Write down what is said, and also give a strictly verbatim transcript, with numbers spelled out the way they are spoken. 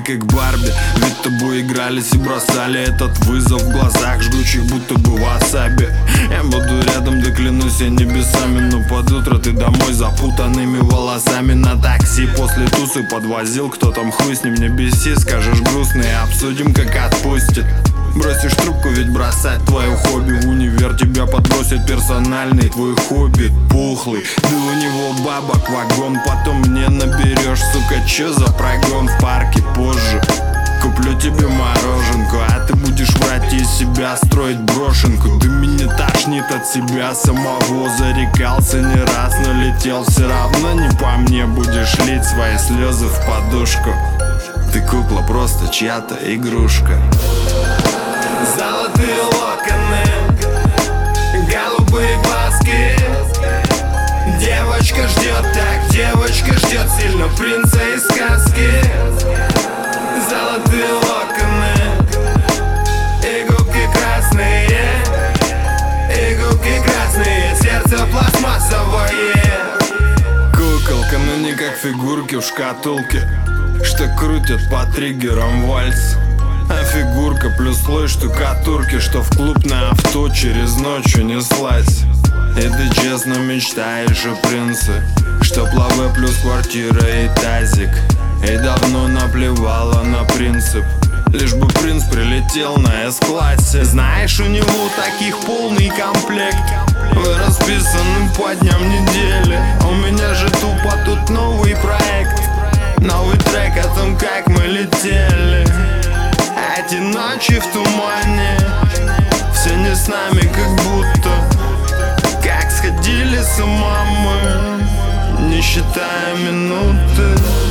как Барби. Ведь тобой игрались и бросали этот вызов в глазах жгучих, будто бы васаби. Я буду рядом, да клянусь я небесами, но под утро ты домой запутанными волосами. На такси после тусы подвозил, кто там, хуй с ним, не беси. Скажешь грустно и обсудим, как отпустит. Бросишь трубку, ведь бросать твое хобби. В универ тебя подбросит персональный твой хобби пухлый. Да у него бабок вагон, потом мне наберешь, сука, чё за прогон в парке позже. Куплю тебе мороженку, а ты будешь врать из себя, строить брошенку. Да меня тошнит от себя самого, зарекался не раз, но летел все равно не по мне. Будешь лить свои слезы в подушку. Ты кукла, просто чья-то игрушка. Золотые локоны, голубые глазки. Девочка ждет, так девочка ждет сильно принца из сказки. Золотые локоны и губки красные, и губки красные, сердце пластмассовое. Куколка, но не как фигурки в шкатулке, что крутят по триггерам вальс. А фигурка плюс слой штукатурки, что в клуб на авто через ночь унеслась. И ты честно мечтаешь о принце, чтоб лаве плюс квартира и тазик. И давно наплевала на принцип, лишь бы принц прилетел на С-классе. Знаешь, у него таких полный комплект, вы расписаны по дням недели. У меня же тупо тут новый проект, новый трек о том, как мы летели. Эти ночи в тумане, все не с нами, как будто как сходили с ума мы, не считая минуты.